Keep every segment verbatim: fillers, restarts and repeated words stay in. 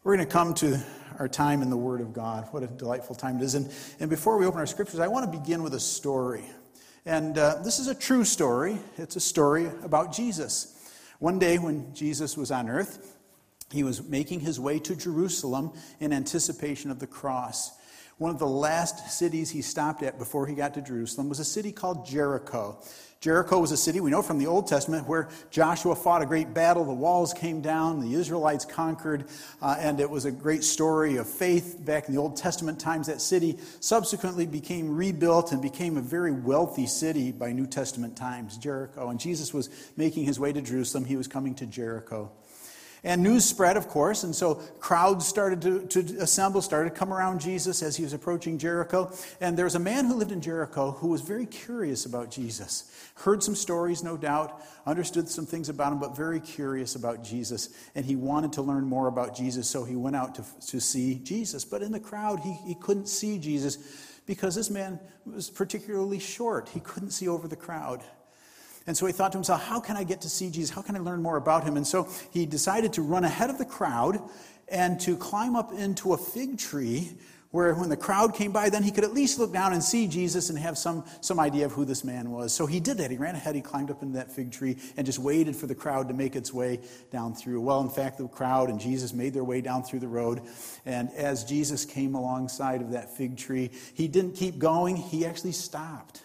We're going to come to our time in the Word of God. What a delightful time it is. And, and before we open our scriptures, I want to begin with a story. And uh, this is a true story. It's a story about Jesus. One day when Jesus was on earth, he was making his way to Jerusalem in anticipation of the cross. One of the last cities he stopped at before he got to Jerusalem was a city called Jericho. Jericho was a city, we know from the Old Testament, where Joshua fought a great battle. The walls came down, the Israelites conquered, uh, and it was a great story of faith back in the Old Testament times. That city subsequently became rebuilt and became a very wealthy city by New Testament times, Jericho. And Jesus was making his way to Jerusalem. He was coming to Jericho. And news spread, of course, and so crowds started to, to assemble, started to come around Jesus as he was approaching Jericho. And there was a man who lived in Jericho who was very curious about Jesus. Heard some stories, no doubt, understood some things about him, but very curious about Jesus. And he wanted to learn more about Jesus, so he went out to, to see Jesus. But in the crowd, he, he couldn't see Jesus because this man was particularly short. He couldn't see over the crowd. And so he thought to himself, how can I get to see Jesus? How can I learn more about him? And so he decided to run ahead of the crowd and to climb up into a fig tree where when the crowd came by, then he could at least look down and see Jesus and have some, some idea of who this man was. So he did that. He ran ahead, he climbed up into that fig tree and just waited for the crowd to make its way down through. Well, in fact, the crowd and Jesus made their way down through the road. And as Jesus came alongside of that fig tree, he didn't keep going. He actually stopped.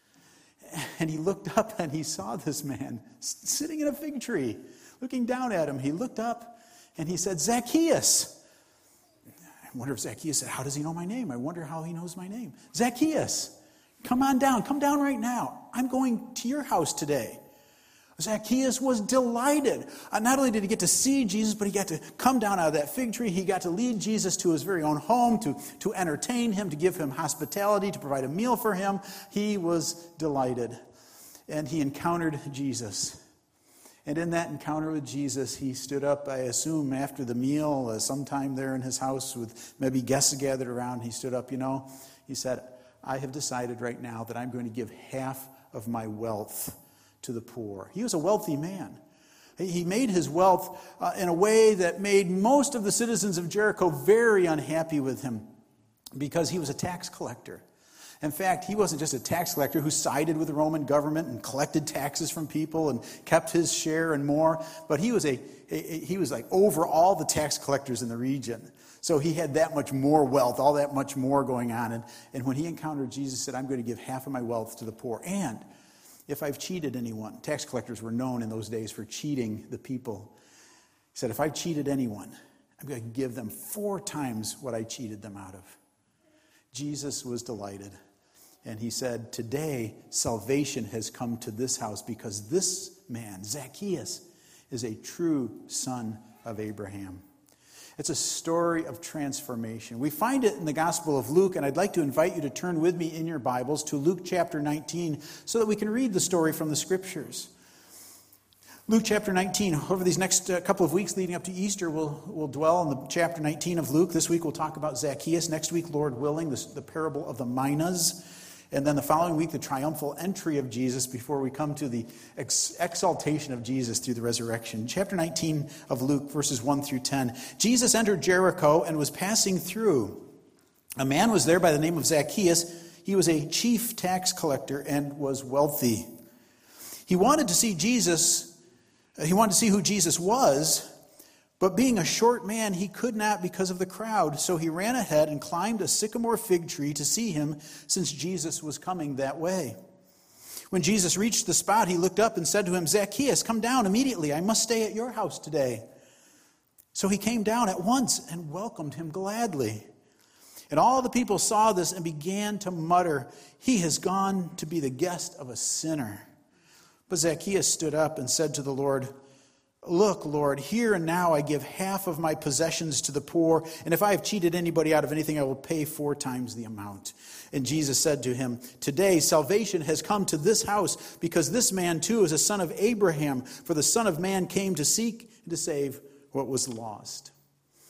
And he looked up and he saw this man sitting in a fig tree, looking down at him. He looked up and he said, Zacchaeus. I wonder if Zacchaeus said, how does he know my name? I wonder how he knows my name. Zacchaeus, come on down. Come down right now. I'm going to your house today. Zacchaeus was delighted. Uh, not only did he get to see Jesus, but he got to come down out of that fig tree. He got to lead Jesus to his very own home, to, to entertain him, to give him hospitality, to provide a meal for him. He was delighted. And he encountered Jesus. And in that encounter with Jesus, he stood up, I assume, after the meal, uh, sometime there in his house with maybe guests gathered around. He stood up, you know, he said, I have decided right now that I'm going to give half of my wealth to the poor. He was a wealthy man. He made his wealth uh, in a way that made most of the citizens of Jericho very unhappy with him because he was a tax collector. In fact, he wasn't just a tax collector who sided with the Roman government and collected taxes from people and kept his share and more, but he was a, a he was like over all the tax collectors in the region. So he had that much more wealth, all that much more going on. And, and when he encountered Jesus, he said, I'm going to give half of my wealth to the poor. And if I've cheated anyone, tax collectors were known in those days for cheating the people. He said, if I've cheated anyone, I'm going to give them four times what I cheated them out of. Jesus was delighted. And he said, today salvation has come to this house because this man, Zacchaeus, is a true son of Abraham. It's a story of transformation. We find it in the Gospel of Luke, and I'd like to invite you to turn with me in your Bibles to Luke chapter nineteen so that we can read the story from the Scriptures. Luke chapter nineteen, over these next uh, couple of weeks leading up to Easter, we'll, we'll dwell on the chapter nineteen of Luke. This week we'll talk about Zacchaeus. Next week, Lord willing, the, the parable of the minas. And then the following week, the triumphal entry of Jesus before we come to the ex- exaltation of Jesus through the resurrection. Chapter nineteen of Luke, verses one through ten. Jesus entered Jericho and was passing through. A man was there by the name of Zacchaeus. He was a chief tax collector and was wealthy. He wanted to see Jesus. He wanted to see who Jesus was. But being a short man, he could not because of the crowd. So he ran ahead and climbed a sycamore fig tree to see him, since Jesus was coming that way. When Jesus reached the spot, he looked up and said to him, Zacchaeus, come down immediately. I must stay at your house today. So he came down at once and welcomed him gladly. And all the people saw this and began to mutter, he has gone to be the guest of a sinner. But Zacchaeus stood up and said to the Lord, look, Lord, here and now I give half of my possessions to the poor, and if I have cheated anybody out of anything, I will pay four times the amount. And Jesus said to him, today salvation has come to this house, because this man too is a son of Abraham, for the Son of Man came to seek and to save what was lost.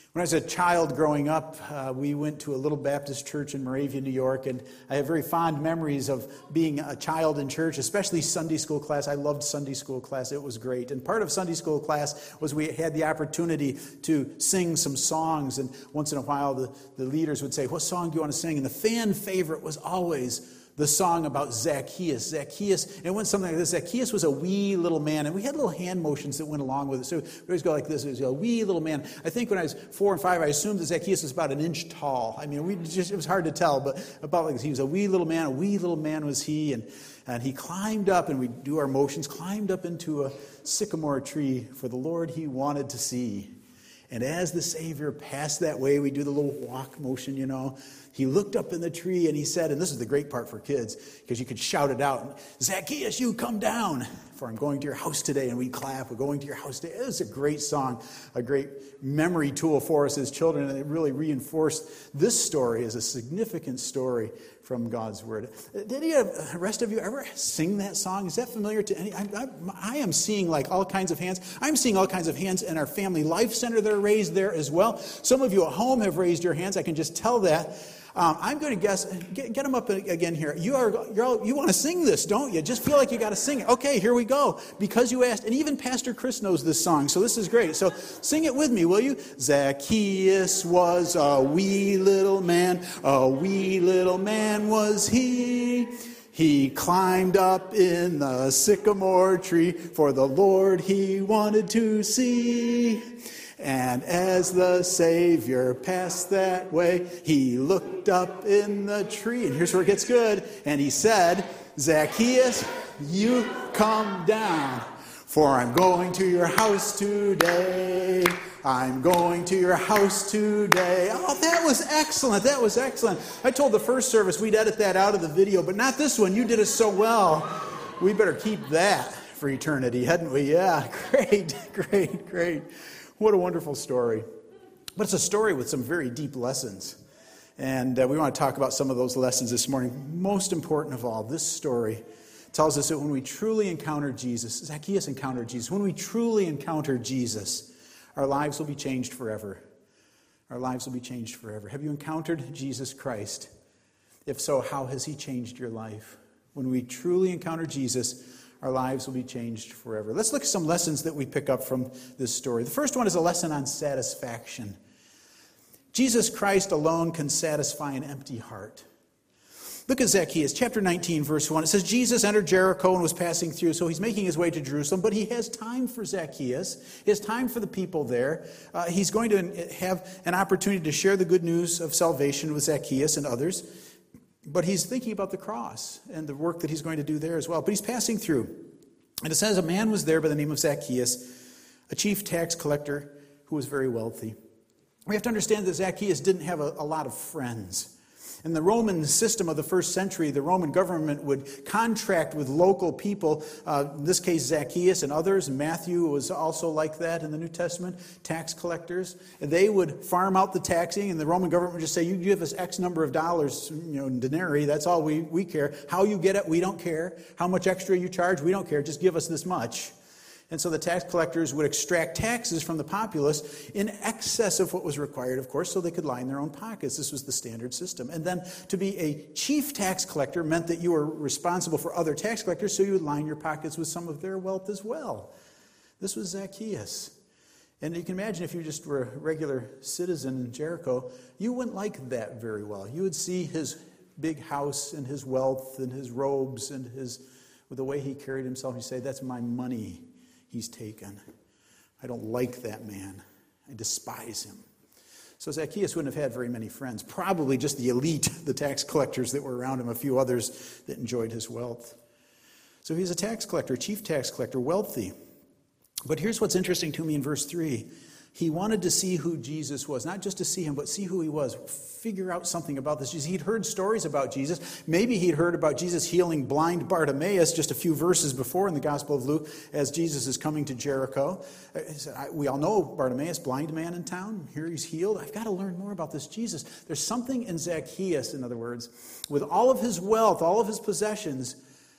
When I was a child growing up, uh, we went to a little Baptist church in Moravia, New York, and I have very fond memories of being a child in church, especially Sunday school class. I loved Sunday school class. It was great. And part of Sunday school class was we had the opportunity to sing some songs, and once in a while the, the leaders would say, "What song do you want to sing?" And the fan favorite was always the song about Zacchaeus. Zacchaeus, and it went something like this. Zacchaeus was a wee little man, and we had little hand motions that went along with it. So we always go like this. It was a wee little man. I think when I was four and five, I assumed that Zacchaeus was about an inch tall. I mean, we just, it was hard to tell, but about like this. He was a wee little man. A wee little man was he, and, and he climbed up, and we do our motions, climbed up into a sycamore tree for the Lord he wanted to see. And as the Savior passed that way, we do the little walk motion, you know. He looked up in the tree and he said, and this is the great part for kids, because you could shout it out, "Zacchaeus, you come down, for I'm going to your house today." And we'd clap, "We're going to your house today." It was a great song, a great memory tool for us as children, and it really reinforced this story as a significant story from God's Word. Did any of the rest of you ever sing that song? Is that familiar to any? I, I, I am seeing like all kinds of hands. I'm seeing all kinds of hands in our Family Life Center that are raised there as well. Some of you at home have raised your hands. I can just tell that. Um, I'm going to guess, get, get them up again here. You are, you're all, you want to sing this, don't you? Just feel like you got to sing it. Okay, here we go. Because you asked, and even Pastor Chris knows this song, so this is great. So sing it with me, will you? Zacchaeus was a wee little man, a wee little man was he. He climbed up in the sycamore tree for the Lord he wanted to see. And as the Savior passed that way, he looked up in the tree. And here's where it gets good. And he said, "Zacchaeus, you come down, for I'm going to your house today. I'm going to your house today." Oh, that was excellent. That was excellent. I told the first service we'd edit that out of the video, but not this one. You did it so well. We better keep that for eternity, hadn't we? Yeah, great, great, great. What a wonderful story. But it's a story with some very deep lessons. And uh, we want to talk about some of those lessons this morning. Most important of all, this story tells us that when we truly encounter Jesus, Zacchaeus encountered Jesus, when we truly encounter Jesus, our lives will be changed forever. Our lives will be changed forever. Have you encountered Jesus Christ? If so, how has he changed your life? When we truly encounter Jesus, our lives will be changed forever. Let's look at some lessons that we pick up from this story. The first one is a lesson on satisfaction. Jesus Christ alone can satisfy an empty heart. Look at Zacchaeus, chapter nineteen, verse one. It says, Jesus entered Jericho and was passing through, so he's making his way to Jerusalem, but he has time for Zacchaeus. He has time for the people there. Uh, he's going to have an opportunity to share the good news of salvation with Zacchaeus and others. But he's thinking about the cross and the work that he's going to do there as well. But he's passing through. And it says a man was there by the name of Zacchaeus, a chief tax collector who was very wealthy. We have to understand that Zacchaeus didn't have a, a lot of friends. In the Roman system of the first century, the Roman government would contract with local people, uh, in this case Zacchaeus and others, and Matthew was also like that in the New Testament, tax collectors. And they would farm out the taxing, and the Roman government would just say, you give us X number of dollars, you know, in denarii, that's all we, we care. How you get it, we don't care. How much extra you charge, we don't care. Just give us this much. And so the tax collectors would extract taxes from the populace in excess of what was required, of course, so they could line their own pockets. This was the standard system. And then to be a chief tax collector meant that you were responsible for other tax collectors, so you would line your pockets with some of their wealth as well. This was Zacchaeus. And you can imagine if you just were a regular citizen in Jericho, you wouldn't like that very well. You would see his big house and his wealth and his robes and his, with the way he carried himself, you say, that's my money he's taken. I don't like that man. I despise him. So Zacchaeus wouldn't have had very many friends. Probably just the elite, the tax collectors that were around him, a few others that enjoyed his wealth. So he's a tax collector, chief tax collector, wealthy. But here's what's interesting to me in verse three. He wanted to see who Jesus was, not just to see him, but see who he was. Figure out something about this Jesus. He'd heard stories about Jesus. Maybe he'd heard about Jesus healing blind Bartimaeus just a few verses before in the Gospel of Luke as Jesus is coming to Jericho. We all know Bartimaeus, blind man in town. Here he's healed. I've got to learn more about this Jesus. There's something in Zacchaeus, in other words, with all of his wealth, all of his possessions,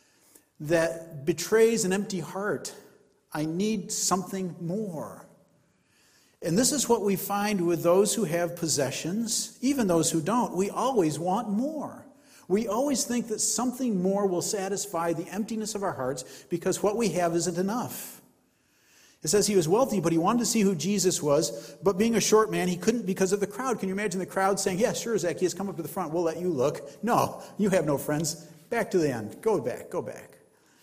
that betrays an empty heart. I need something more. And this is what we find with those who have possessions, even those who don't. We always want more. We always think that something more will satisfy the emptiness of our hearts because what we have isn't enough. It says he was wealthy, but he wanted to see who Jesus was. But being a short man, he couldn't because of the crowd. Can you imagine the crowd saying, yeah, sure, Zacchaeus, come up to the front. We'll let you look. No, you have no friends. Back to the end. Go back. Go back.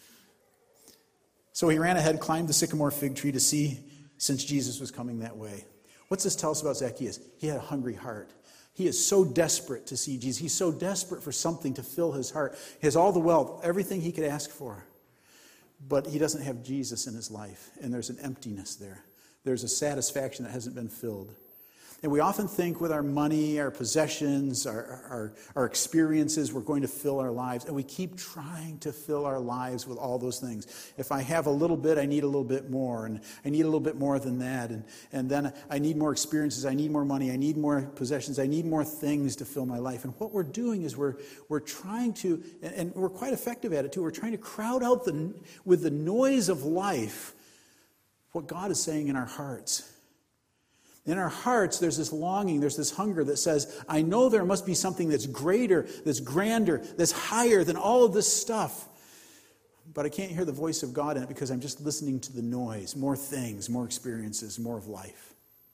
So he ran ahead, climbed the sycamore fig tree to see since Jesus was coming that way. What's this tell us about Zacchaeus? He had a hungry heart. He is so desperate to see Jesus. He's so desperate for something to fill his heart. He has all the wealth, everything he could ask for. But he doesn't have Jesus in his life, and there's an emptiness there. There's a satisfaction that hasn't been filled. And we often think with our money, our possessions, our, our, our experiences, we're going to fill our lives. And we keep trying to fill our lives with all those things. If I have a little bit, I need a little bit more. And I need a little bit more than that. And, and then I need more experiences. I need more money. I need more possessions. I need more things to fill my life. And what we're doing is we're, we're trying to, and, and we're quite effective at it too, we're trying to crowd out the, with the noise of life what God is saying in our hearts. In our hearts, there's this longing, there's this hunger that says, I know there must be something that's greater, that's grander, that's higher than all of this stuff. But I can't hear the voice of God in it because I'm just listening to the noise, more things, more experiences, more of life.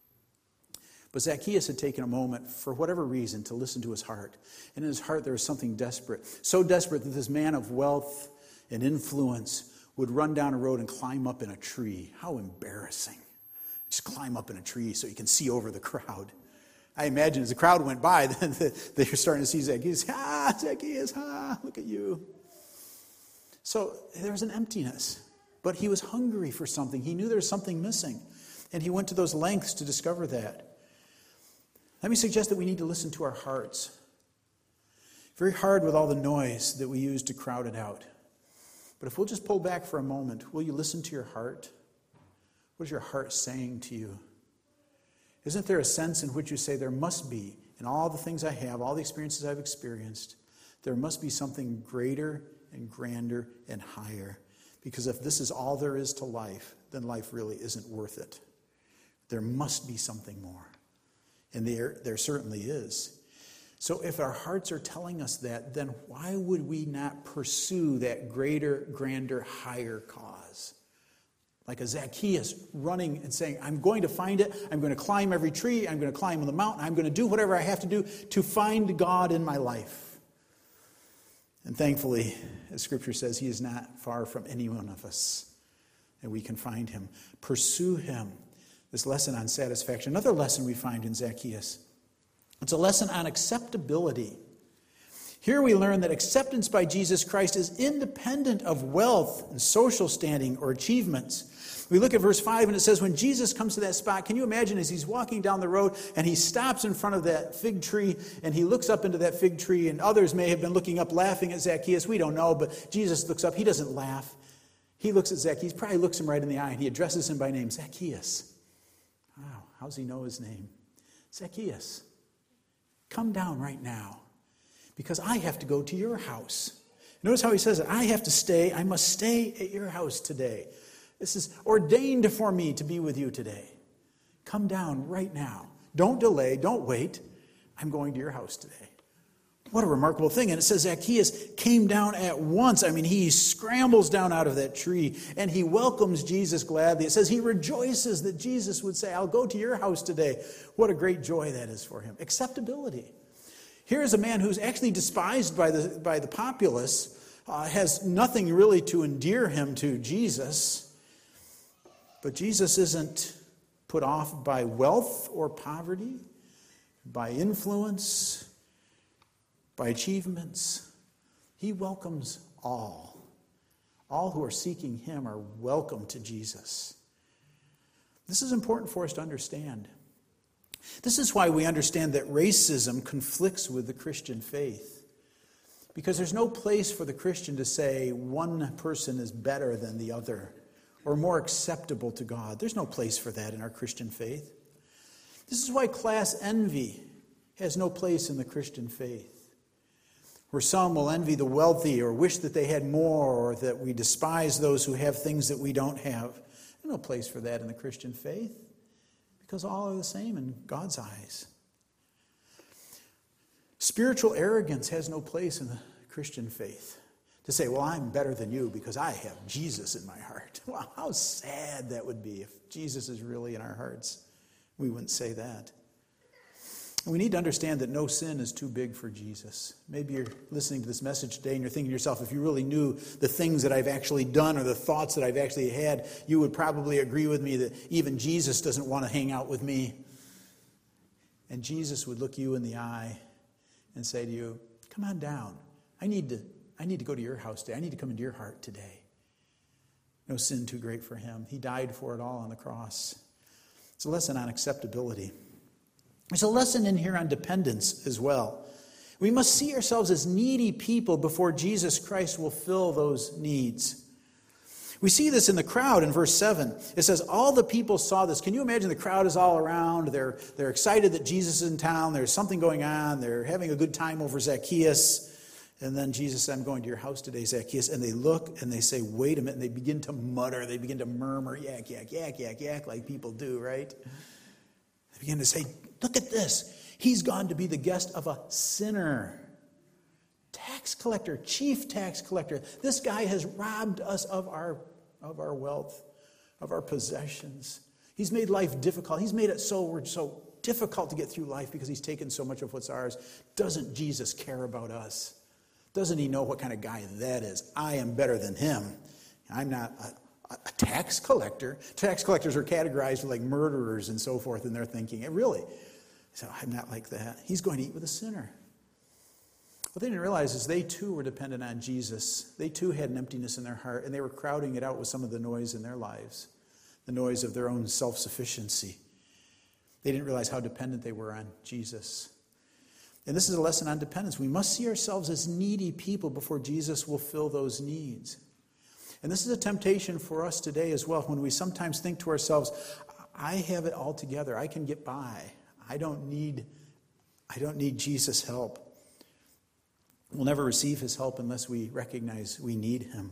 But Zacchaeus had taken a moment, for whatever reason, to listen to his heart. And in his heart, there was something desperate. So desperate that this man of wealth and influence would run down a road and climb up in a tree. How embarrassing. Just climb up in a tree so you can see over the crowd. I imagine as the crowd went by, they were starting to see Zacchaeus. Ah, Zacchaeus, ah, look at you. So there was an emptiness. But he was hungry for something. He knew there was something missing. And he went to those lengths to discover that. Let me suggest that we need to listen to our hearts. Very hard with all the noise that we use to crowd it out. But if we'll just pull back for a moment, will you listen to your heart? What is your heart saying to you? Isn't there a sense in which you say there must be, in all the things I have, all the experiences I've experienced, there must be something greater and grander and higher? Because if this is all there is to life, then life really isn't worth it. There must be something more. And there, there certainly is. So if our hearts are telling us that, then why would we not pursue that greater, grander, higher cause? Like a Zacchaeus running and saying, I'm going to find it. I'm going to climb every tree. I'm going to climb the mountain. I'm going to do whatever I have to do to find God in my life. And thankfully, as Scripture says, he is not far from any one of us. And we can find him. Pursue him. This lesson on satisfaction. Another lesson we find in Zacchaeus. It's a lesson on acceptability. Here we learn that acceptance by Jesus Christ is independent of wealth and social standing or achievements. We look at verse five and it says, when Jesus comes to that spot, can you imagine as he's walking down the road and he stops in front of that fig tree and he looks up into that fig tree, and others may have been looking up laughing at Zacchaeus. We don't know, but Jesus looks up. He doesn't laugh. He looks at Zacchaeus, probably looks him right in the eye, and he addresses him by name. Zacchaeus. Wow, how does he know his name? Zacchaeus, come down right now, because I have to go to your house. Notice how he says it. I have to stay. I must stay at your house today. This is ordained for me to be with you today. Come down right now. Don't delay. Don't wait. I'm going to your house today. What a remarkable thing. And it says Zacchaeus came down at once. I mean, he scrambles down out of that tree and he welcomes Jesus gladly. It says he rejoices that Jesus would say, I'll go to your house today. What a great joy that is for him. Acceptability. Here's a man who's actually despised by the, by the populace, uh, has nothing really to endear him to Jesus. But Jesus isn't put off by wealth or poverty, by influence, by achievements. He welcomes all. All who are seeking him are welcome to Jesus. This is important for us to understand. This is why we understand that racism conflicts with the Christian faith. Because there's no place for the Christian to say one person is better than the other or more acceptable to God. There's no place for that in our Christian faith. This is why class envy has no place in the Christian faith. Where some will envy the wealthy or wish that they had more, or that we despise those who have things that we don't have. There's no place for that in the Christian faith. because all are the same in God's eyes. Spiritual arrogance has no place in the Christian faith. To say, well, I'm better than you because I have Jesus in my heart. Wow, how sad that would be if Jesus is really in our hearts. We wouldn't say that. We need to understand that no sin is too big for Jesus. Maybe you're listening to this message today and you're thinking to yourself, if you really knew the things that I've actually done or the thoughts that I've actually had, you would probably agree with me that even Jesus doesn't want to hang out with me. And Jesus would look you in the eye and say to you, come on down. I need to, I need to go to your house today. I need to come into your heart today. No sin too great for him. He died for it all on the cross. It's a lesson on acceptability. There's a lesson in here on dependence as well. We must see ourselves as needy people before Jesus Christ will fill those needs. We see this in the crowd in verse seven. It says, all the people saw this. Can you imagine the crowd is all around? They're, they're excited that Jesus is in town. There's something going on. They're having a good time over Zacchaeus. And then Jesus said, I'm going to your house today, Zacchaeus. And they look and they say, wait a minute. And they begin to mutter. They begin to murmur, yak, yak, yak, yak, yak, like people do, right? They begin to say, look at this. He's gone to be the guest of a sinner. Tax collector, chief tax collector. This guy has robbed us of our, of our wealth, of our possessions. He's made life difficult. He's made it so we're so difficult to get through life because he's taken so much of what's ours. Doesn't Jesus care about us? Doesn't he know what kind of guy that is? I am better than him. I'm not a, a tax collector. Tax collectors are categorized with like murderers and so forth in their thinking. It really, so I'm not like that. He's going to eat with a sinner. What they didn't realize is they too were dependent on Jesus. They too had an emptiness in their heart, and they were crowding it out with some of the noise in their lives, the noise of their own self-sufficiency. They didn't realize how dependent they were on Jesus. And this is a lesson on dependence. We must see ourselves as needy people before Jesus will fill those needs. And this is a temptation for us today as well, when we sometimes think to ourselves, I have it all together. I can get by. I don't need, I don't need Jesus' help. We'll never receive his help unless we recognize we need him.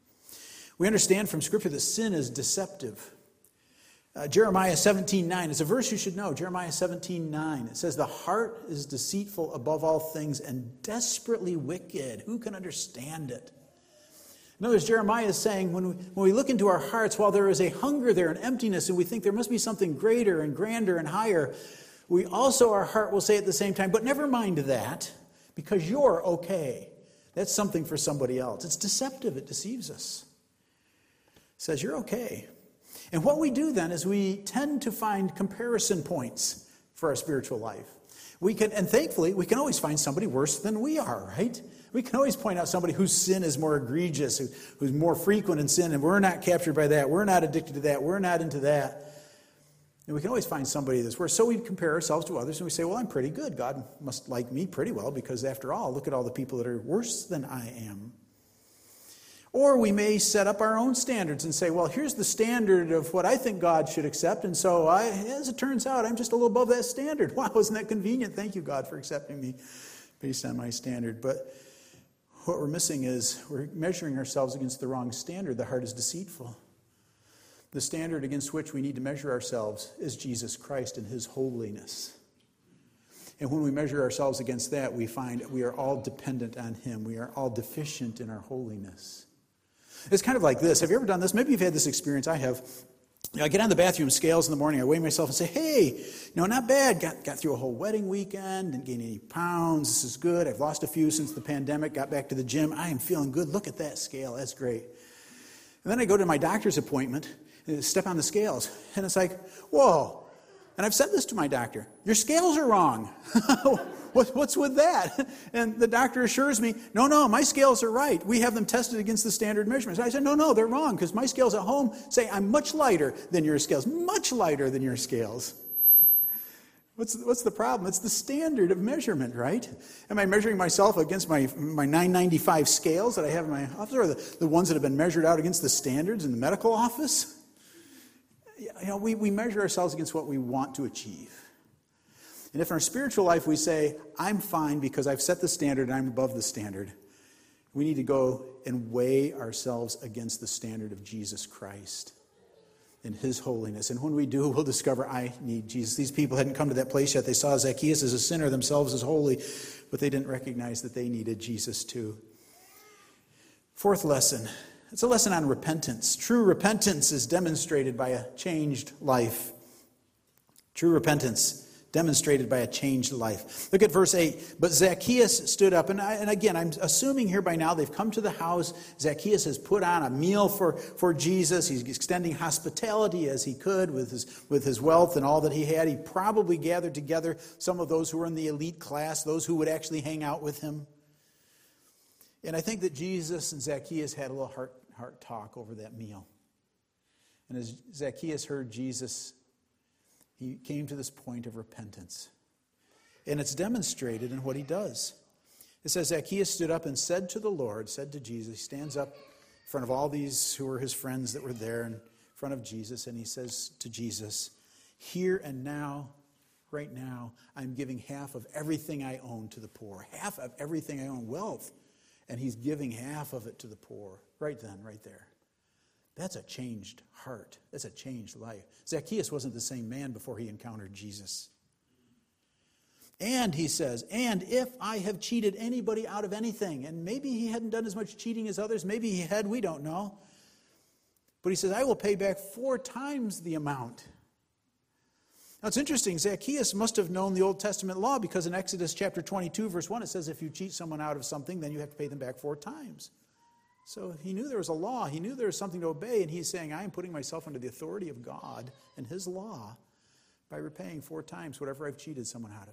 We understand from Scripture that sin is deceptive. Uh, Jeremiah seventeen nine, it's a verse you should know. Jeremiah seventeen nine. It says, the heart is deceitful above all things and desperately wicked. Who can understand it? In other words, Jeremiah is saying, when we, when we look into our hearts, while there is a hunger there, an emptiness, and we think there must be something greater and grander and higher, we also, our heart will say at the same time, but never mind that, because you're okay. That's something for somebody else. It's deceptive. It deceives us. It says, you're okay. And what we do then is we tend to find comparison points for our spiritual life. We can, and thankfully, we can always find somebody worse than we are, right? We can always point out somebody whose sin is more egregious, who, who's more frequent in sin, and we're not captured by that. We're not addicted to that. We're not into that. And we can always find somebody that's worse. So we compare ourselves to others, and we say, well, I'm pretty good. God must like me pretty well, because after all, look at all the people that are worse than I am. Or we may set up our own standards and say, well, here's the standard of what I think God should accept, and so I, as it turns out, I'm just a little above that standard. Wow, isn't that convenient? Thank you, God, for accepting me based on my standard. But what we're missing is we're measuring ourselves against the wrong standard. The heart is deceitful. The standard against which we need to measure ourselves is Jesus Christ and his holiness. And when we measure ourselves against that, we find we are all dependent on him. We are all deficient in our holiness. It's kind of like this. Have you ever done this? Maybe you've had this experience. I have. You know, I get on the bathroom scales in the morning. I weigh myself and say, hey, no, not bad. Got, got through a whole wedding weekend. Didn't gain any pounds. This is good. I've lost a few since the pandemic. Got back to the gym. I am feeling good. Look at that scale. That's great. And then I go to my doctor's appointment, and step on the scales. And it's like, whoa. And I've said this to my doctor. Your scales are wrong. what, what's with that? And the doctor assures me, no, no, my scales are right. We have them tested against the standard measurements. I said, no, no, they're wrong, because my scales at home say I'm much lighter than your scales. Much lighter than your scales. What's, what's the problem? It's the standard of measurement, right? Am I measuring myself against my, my nine ninety-five scales that I have in my office, or the, the ones that have been measured out against the standards in the medical office? You know, we, we measure ourselves against what we want to achieve. And if in our spiritual life we say, I'm fine because I've set the standard and I'm above the standard, we need to go and weigh ourselves against the standard of Jesus Christ in his holiness. And when we do, we'll discover I need Jesus. These people hadn't come to that place yet. They saw Zacchaeus as a sinner, themselves as holy, but they didn't recognize that they needed Jesus too. Fourth lesson. It's a lesson on repentance. True repentance is demonstrated by a changed life. True repentance demonstrated by a changed life. Look at verse eight. But Zacchaeus stood up, and, I, and again, I'm assuming here by now they've come to the house. Zacchaeus has put on a meal for, for Jesus. He's extending hospitality as he could with his, with his wealth and all that he had. He probably gathered together some of those who were in the elite class, those who would actually hang out with him. And I think that Jesus and Zacchaeus had a little heart, heart talk over that meal. And as Zacchaeus heard Jesus, he came to this point of repentance. And it's demonstrated in what he does. It says, Zacchaeus stood up and said to the Lord, said to Jesus, he stands up in front of all these who were his friends that were there in front of Jesus, and he says to Jesus, here and now, right now, I'm giving half of everything I own to the poor. Half of everything I own, wealth. And he's giving half of it to the poor. Right then, right there. That's a changed heart. That's a changed life. Zacchaeus wasn't the same man before he encountered Jesus. And he says, and if I have cheated anybody out of anything, and maybe he hadn't done as much cheating as others, maybe he had, we don't know. But he says, I will pay back four times the amount. Now it's interesting, Zacchaeus must have known the Old Testament law, because in Exodus chapter twenty-two, verse one, it says if you cheat someone out of something, then you have to pay them back four times. So he knew there was a law. He knew there was something to obey, and he's saying, I am putting myself under the authority of God and his law by repaying four times whatever I've cheated someone out of.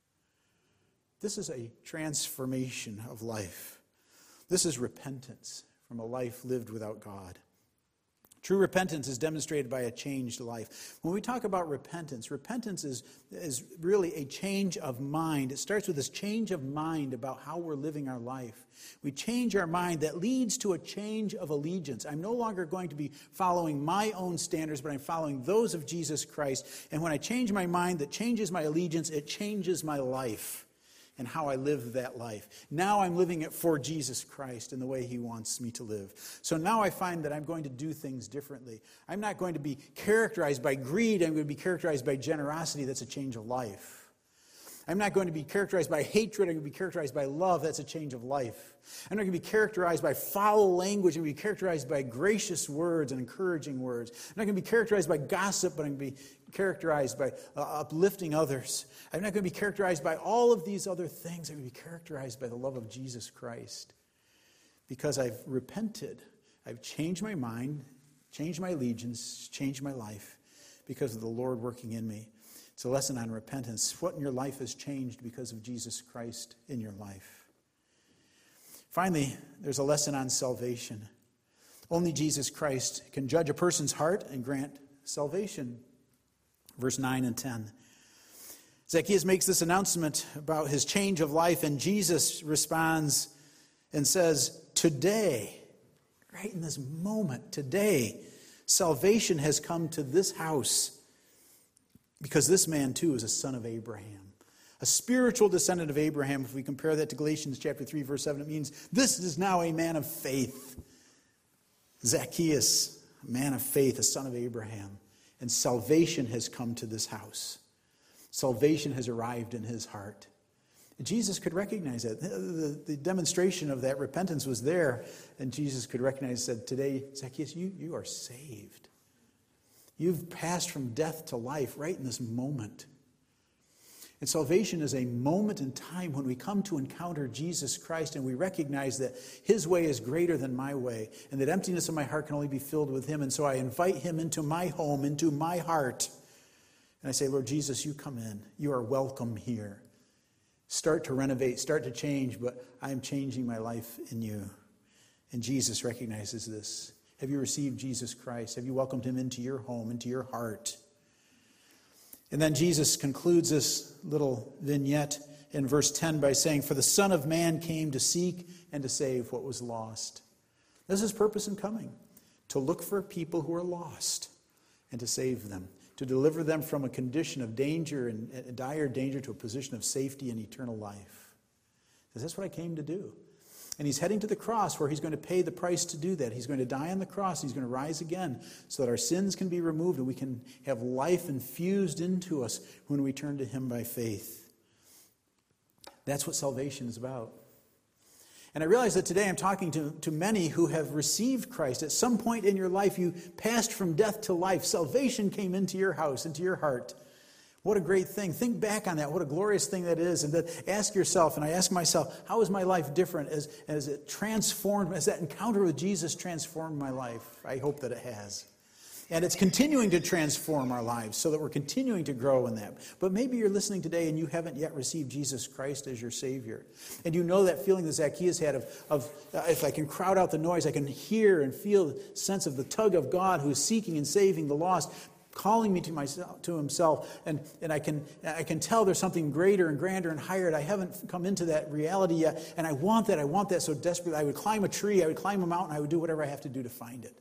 This is a transformation of life. This is repentance from a life lived without God. True repentance is demonstrated by a changed life. When we talk about repentance, repentance is, is really a change of mind. It starts with this change of mind about how we're living our life. We change our mind that leads to a change of allegiance. I'm no longer going to be following my own standards, but I'm following those of Jesus Christ. And when I change my mind that changes my allegiance, it changes my life and how I live that life. Now I'm living it for Jesus Christ in the way he wants me to live. So now I find that I'm going to do things differently. I'm not going to be characterized by greed. I'm going to be characterized by generosity. That's a change of life. I'm not going to be characterized by hatred. I'm going to be characterized by love. That's a change of life. I'm not going to be characterized by foul language. I'm going to be characterized by gracious words and encouraging words. I'm not going to be characterized by gossip, but I'm going to be characterized by uh, uplifting others. I'm not going to be characterized by all of these other things. I'm going to be characterized by the love of Jesus Christ. Because I've repented. I've changed my mind, changed my allegiance, changed my life because of the Lord working in me. It's a lesson on repentance. What in your life has changed because of Jesus Christ in your life? Finally, there's a lesson on salvation. Only Jesus Christ can judge a person's heart and grant salvation. Verse nine and ten. Zacchaeus makes this announcement about his change of life, and Jesus responds and says, today, right in this moment, today, salvation has come to this house. Because this man, too, is a son of Abraham. A spiritual descendant of Abraham. If we compare that to Galatians chapter three, verse seven, it means this is now a man of faith. Zacchaeus, a man of faith, a son of Abraham. And salvation has come to this house. Salvation has arrived in his heart. Jesus could recognize that. The, the demonstration of that repentance was there. And Jesus could recognize, said, today, Zacchaeus, you, you are saved. You've passed from death to life right in this moment. And salvation is a moment in time when we come to encounter Jesus Christ and we recognize that his way is greater than my way and that emptiness of my heart can only be filled with him. And so I invite him into my home, into my heart. And I say, Lord Jesus, you come in. You are welcome here. Start to renovate, start to change, but I am changing my life in you. And Jesus recognizes this. Have you received Jesus Christ? Have you welcomed him into your home, into your heart? And then Jesus concludes this little vignette in verse ten by saying, for the Son of Man came to seek and to save what was lost. This is his purpose in coming, to look for people who are lost and to save them, to deliver them from a condition of danger and a dire danger to a position of safety and eternal life. Because that's what I came to do. And he's heading to the cross where he's going to pay the price to do that. He's going to die on the cross. He's going to rise again so that our sins can be removed and we can have life infused into us when we turn to him by faith. That's what salvation is about. And I realize that today I'm talking to, to many who have received Christ. At some point in your life, you passed from death to life. Salvation came into your house, into your heart. What a great thing. Think back on that. What a glorious thing that is. And then ask yourself, and I ask myself, how is my life different as, as it transformed, as that encounter with Jesus transformed my life? I hope that it has. And it's continuing to transform our lives so that we're continuing to grow in that. But maybe you're listening today and you haven't yet received Jesus Christ as your Savior. And you know that feeling that Zacchaeus had of, of uh, if I can crowd out the noise, I can hear and feel the sense of the tug of God who is seeking and saving the lost, calling me to myself, to himself, and, and I can I can tell there's something greater and grander and higher, and I haven't come into that reality yet, and I want that, I want that so desperately. I would climb a tree, I would climb a mountain, I would do whatever I have to do to find it.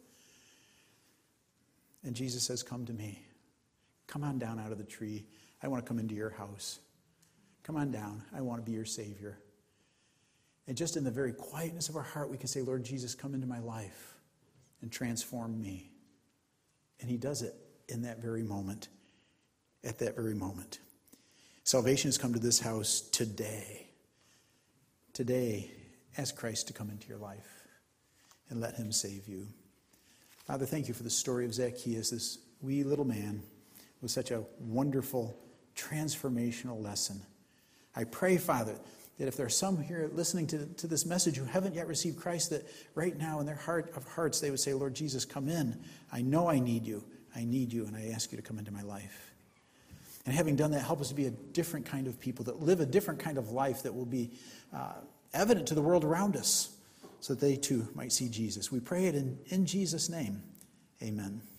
And Jesus says, come to me. Come on down out of the tree. I want to come into your house. Come on down. I want to be your Savior. And just in the very quietness of our heart, we can say, Lord Jesus, come into my life and transform me. And he does it in that very moment, at that very moment. Salvation has come to this house today. Today, ask Christ to come into your life and let him save you. Father, thank you for the story of Zacchaeus, this wee little man with such a wonderful, transformational lesson. I pray, Father, that if there are some here listening to, to this message who haven't yet received Christ, that right now in their heart of hearts they would say, Lord Jesus, come in. I know I need you. I need you, and I ask you to come into my life. And having done that, help us to be a different kind of people, that live a different kind of life that will be uh, evident to the world around us, so that they too might see Jesus. We pray it in, in Jesus' name. Amen.